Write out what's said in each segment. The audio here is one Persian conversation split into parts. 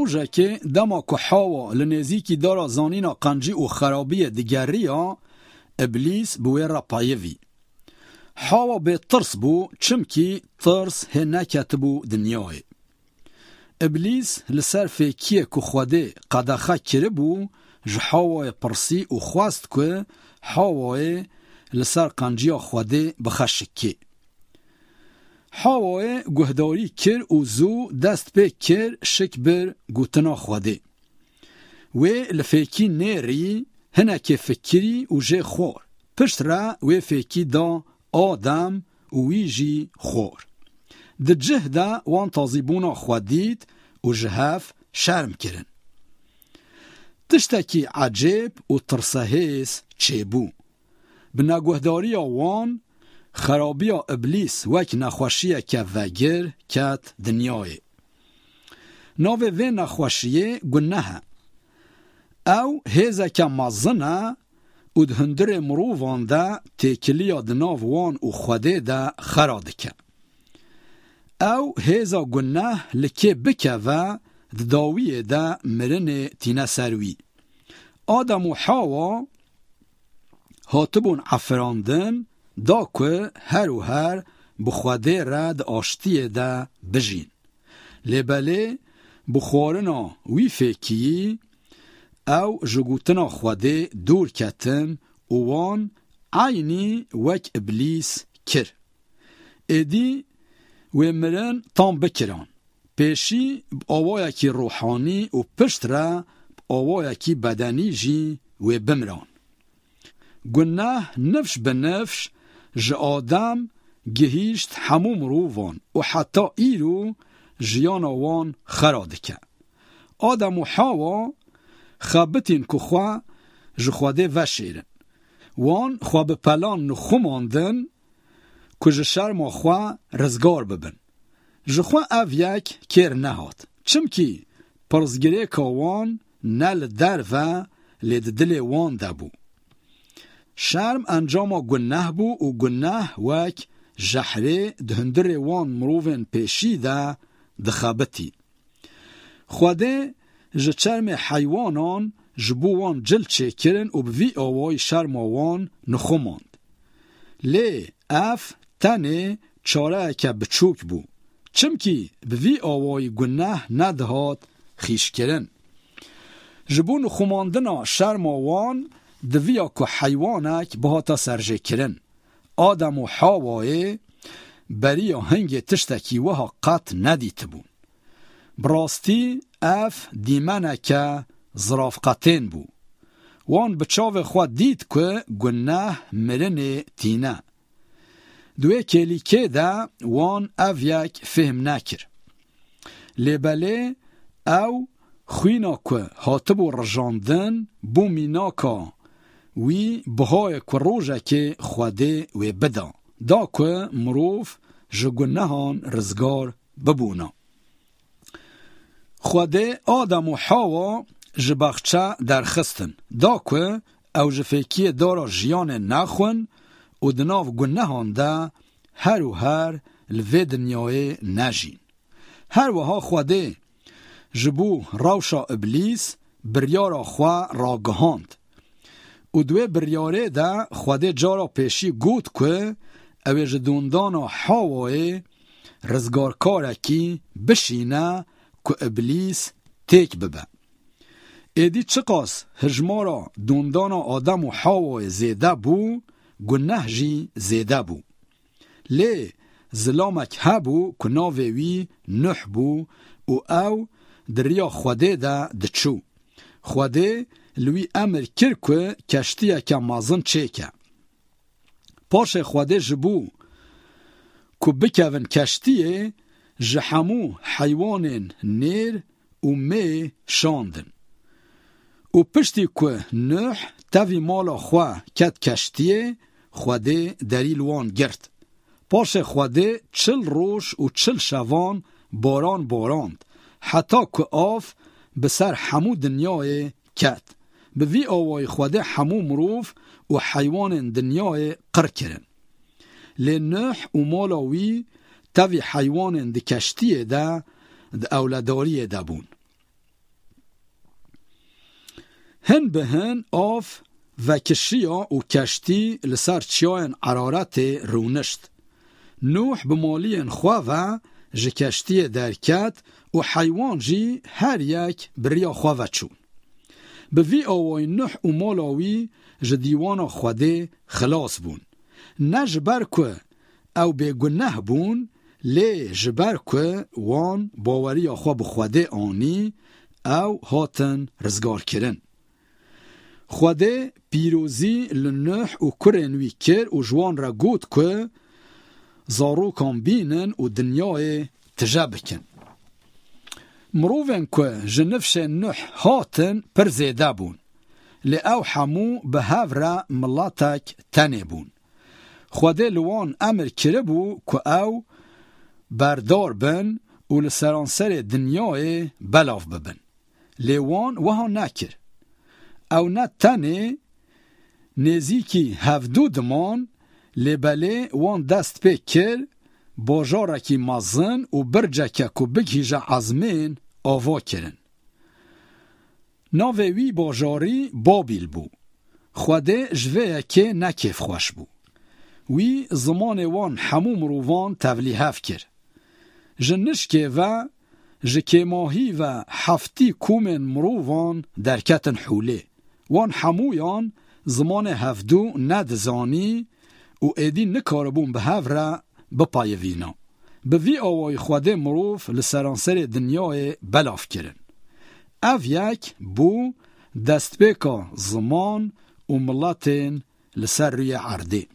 روژه که دما که حوا لنزیکی دارا زانینا قنجی و خرابی دیگری ها ابلیس بوی را پایوی. حوا به ترس بو چمکی ترس هنکت بو دنیای. ابلیس لسر فکیه که خوده قدخه کره بو جحاوه پرسی و خواست که حواه لسر قنجی خوده بخشکی. حواه گهداری کر و زو دست به کر شک بر گوتنا خوده. و لفکی نیری هنک فکری و جه خور. پشت را و فکی دا آدم و ویجی خور. ده جه دا وان تازیبونا خودید و جهاف شرم کرن. تشتکی عجب و ترسهیس چه بو. بنا گهداری وان خرابی ابلیس وک نخوشیه که وگر کت دنیای. ناوه و نخوشیه گناه. او هزه که مزنه و دهندر مروفان ده تکلیا دناو وان و خوده ده خراده که. او هزه گناه لکه بکه و داویه ده مرن تینه سروی. آدم و حوا هاتبون عفراندن دا که هر و هر بخواده رد آشتیه ده بجین. لباله بخورنا وی فکیی او جگوتنا خواده دور کتن اوان عینی وک ابلیس کر. ایدی و مرن تام بکران. پیشی آوایا کی روحانی و پشت را آوایا کی بدنی جی و بمران. گناه نفش به نفش جه آدم گهیشت هموم رووان و حتی ایرو جیان وان خراده که. آدم و حوا خابتین که خواه جخواده وشیرن. وان خواه به پلان نخوماندن که جه شرم خواه رزگار ببن. جخواه او یک کر نهاد. چمکی پرزگره که وان نل در و لید دل وان دبو. شرم انجام گناه بو و گناه وک جحره دهندر وان مروفن پیشی ده دخابتی. خواده جه چرم حیوانان جبو وان جل چه کرن و بوی آوای شرم وان نخوماند. لی اف تنه چاره که بچوک بو. چمکی بوی آوای گناه ندهاد خیش کرن. جبو نخوماندنا شرم وان دویا که حیوانک بهاتا سرجه کرن. آدم و حواه بریا هنگ تشتکی وها قط ندیت بون. براستی اف دیمنه که زرافقتین بو. وان بچاو خواه دید که گناه مرن تینه. دوی کلیکه ده وان اف یک فهم نکر. لیباله او خوینا که هاتبو رجاندن بو مینا که وی بهای که روژه که خوده و بدا دا که مروف جگنهان رزگار ببونا. خوده آدم و حوا جبخچه در خستن دا که او جفیکی دارا جیان نخون و دناو گنهان ده هر و هر لوی دنیای نجین. هر وها خوده جبو روشا ابلیس بریارا خواه راگهاند و دوی بریاره ده خوده جارا پیشی گود که اوی جدوندانا حواه رزگارکاره کی بشینه که ابلیس تیک ببه. ایدی چقاس هجمارا دوندانا آدم و حواه زیده بو گناه جی زیده بو. لی ظلامک هبو که ناوی نح بو و او دریا خوده ده دچو. خوده لوی امر کر که کشتیه که مازن چیکه. پاش خوده جبو که بکون کشتیه جحمو حیوان نیر و می شاندن. و پشتی که نوح تاوی مالا خواه کت کشتیه خوده دلیل وان گرد. پاش خوده 40 روش و 40 شوان باران باراند. حتی که آف بسر همو دنیای کت. به وی آوای خوده همو مروف و حیوان دنیای قر کرن. لی نوح و مالاوی تاوی حیوان ده کشتیه ده اولاداریه ده بون. هن به هن آف و کشیا و کشتی لسر چیاین عرارت رونشت. نوح بمالین خواه جه کشتی درکت و حیوان جی هر یک بریا خواه چون. به وی آوای نوح و مالاوی جه دیوان خوده خلاص بون. نه جبر که او به گناه بون، لی جبر که وان باوری خواه بخوده آنی او هاتن رزگار کرن. خوده پیروزی لنوح و کرنوی کر و جوان را گود که زارو کام بینن و دنیای تجابکن. مروفن که جنفش نوح هاتن پر زیده بون، لی او حمو به هفره ملاتک تنه بون. خوده لوان امر کربو که او بردار بن و لسرانسر دنیای بلاف ببن. لیوان وها نکر. او نه تنه نزیکی هفدو دمان لبله وان دست پی کر باجارکی مازن و برجکه که بگیجه عزمین آوا کرن. ناوی باجاری بابیل بو. خوده جوه که نکیف خوش بو. وی زمان وان همو مرووان تولیحف کر. جنشکه و جکه ماهی و هفتی کومن مرووان درکتن حوله. وان همویان زمان هفدو ندزانی و ایدی نکاربون به هفره بپایوینا. به وی آوای خوده مروف لسرانسر دنیای بلاف کرن. او یک بو دستبکا زمان و ملاتین لسر روی عرده.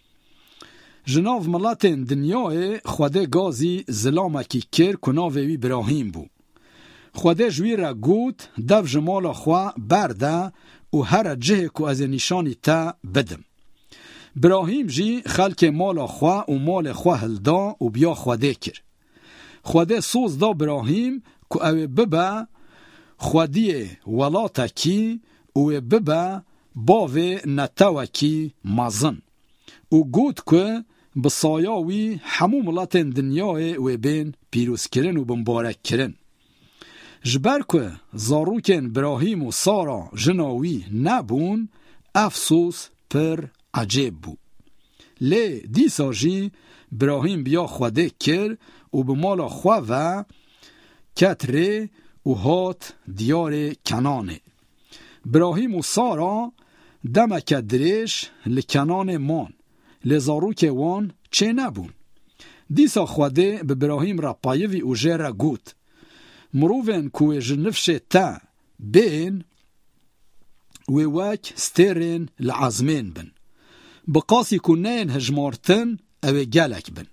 جناو ملاتین دنیای خوده گازی زلامکی کر کناوی براهیم بو. خوده جوی را گود دو جمال خواه برده و هر جه که از نشانی تا بدم. براهیم جی خلک مال خواه و مال خواه هلدا و بیا خوده کر. خوده سوز دا براهیم که او ببه خودی ولاتا کی و ببه باوی نتاوه کی مازن. و گود که بسایاوی همو ملاتین دنیای و بین پیروز کرن و بمبارک کرن. جبر که زاروکن براهیم و سارا جناوی نبون افسوس پر عجیب بو. لی دیسا جی براهیم بیا خوده کر و بمالا خواه و کتره و هات دیار کنانه. براهیم و سارا دمک دریش لکنان مان لزاروک وان چه نبون. دیسا خوده به براهیم را پایوی و جه را گود مروفن کوه جنفش تا بین و وک سترین لعزمین بن. بقاسی کنین هجمارتن او گلک بن.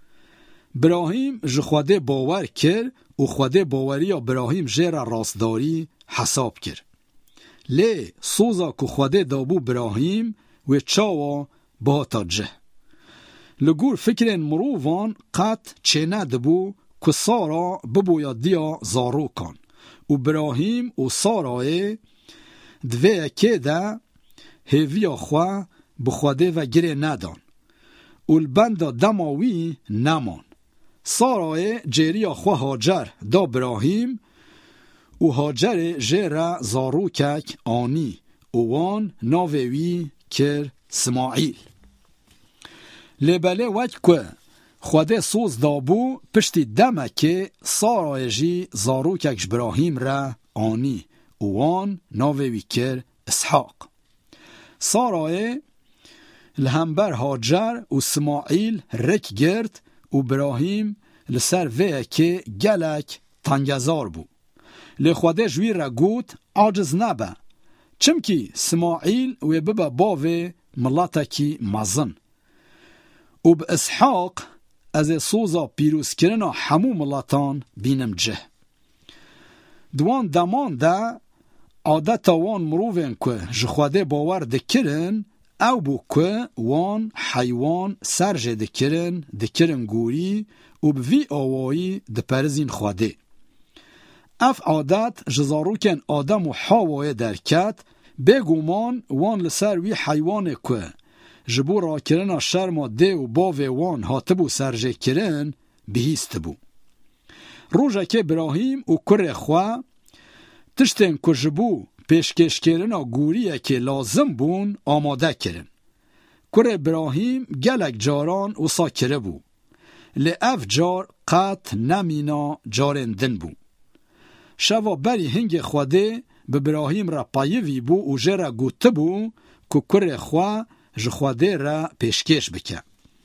براهیم جخوده باور کر و خوده باوری براهیم جه را راستداری حساب کر. لی سوزا که خوده دابو براهیم و چاوا باتا جه. لگور فکرین مروفان قط چه ندبو که سارا ببویا دیا زارو کن و براهیم و سارای دوه که ده هیویا خواه بخوده و گره ندان و البند دماوی نمان. سارای جیریا خواه هاجر دا براهیم و هاجر جره زارو کک آنی و وان ناوی کر اسماعیل. لبله وک که خوده سوز دابو پشتی دمه که سارای جی زارو ککش براهیم را آنی و وان ناوی کر اسحاق. سارای لهمبر هاجر و اسماعیل رک گرد و براهیم لسر وی که گلک تنگزار بو. لخوده جوی را گود عاجز نبه چمکی اسماعیل و ببه باوی ملاتکی مزن و به اسحاق از سوزا پیروز کرنا همو ملاتان بینم جه. دوان دمان ده عادت وان مروفن که جخوده باور دکرن او بو که وان حیوان سرجه دکرن گوری و بوی آوایی دپرزین خوده. اف عادت جزاروکن آدم و حاوای درکت بگومان وان لسر وی حیوان که جبو را کرنا شرما ده و باوی وان هاتبو سرجه کرن بهیست بو. روژه که براهیم و کر خواه تشتن که جبو پیشکشکرنا گوریه که لازم بون آماده کرن. کور ابراهیم گلک جاران و ساکره بو. لعف جار قط نمینا جارندن بو. شوا بری هنگ خوده به ابراهیم را پایوی بو و جرا گوته بو که کور خواه جخواده را پیشکش بکه.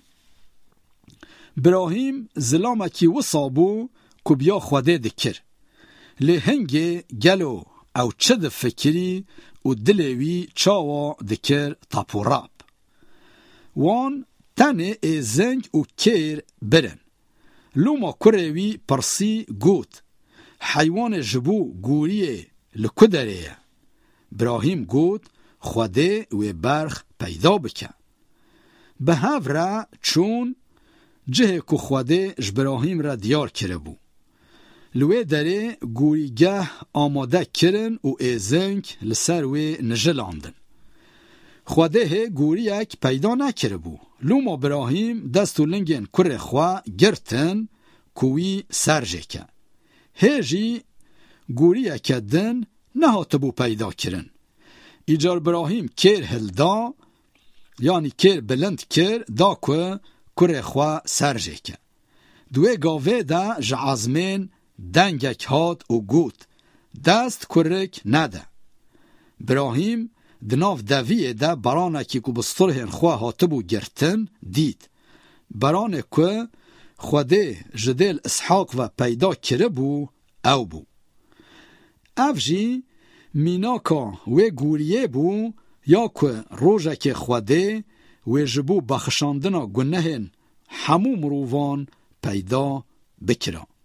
ابراهیم زلامکی وصا بو که بیا خوده دکر. لهنگ گلو او چه ده فکری و دلوی چاوا دکر تاپوراب. وان تنه ازنگ و کیر برن. لوما کوروی پرسی گوت. حیوان جبو گوریه لکدره. ابراهیم گوت خوده و برخ پیدا بکن. به هف را چون جه که خوده ابراهیم را دیار کرده بو. لوی داره گوریگه آماده کرن و ازنگ لسر و نجلاندن. خوده گوری یک پیدا نکره بو. لوم ابراهیم دستو لنگین کره خواه گرتن کوی سرجه که. هجی گوری یک دن نهات بو پیدا کرن. ایجار ابراهیم کر هلدا یعنی کر بلند کر دا که کره خواه سرجه که. دوی گاوه دا جعازمین دنگک هات و گوت دست کرک نده. ابراهیم دناف دویه ده برانه که بسترهن خواه هاتبو گرتن دید. برانه که خوده جدل اسحاق و پیدا کره بو او بو. افجی میناکا و گوریه بو یا که روژه که خوده و جبو بخشاندنا گنهن همو مروان پیدا بکرا.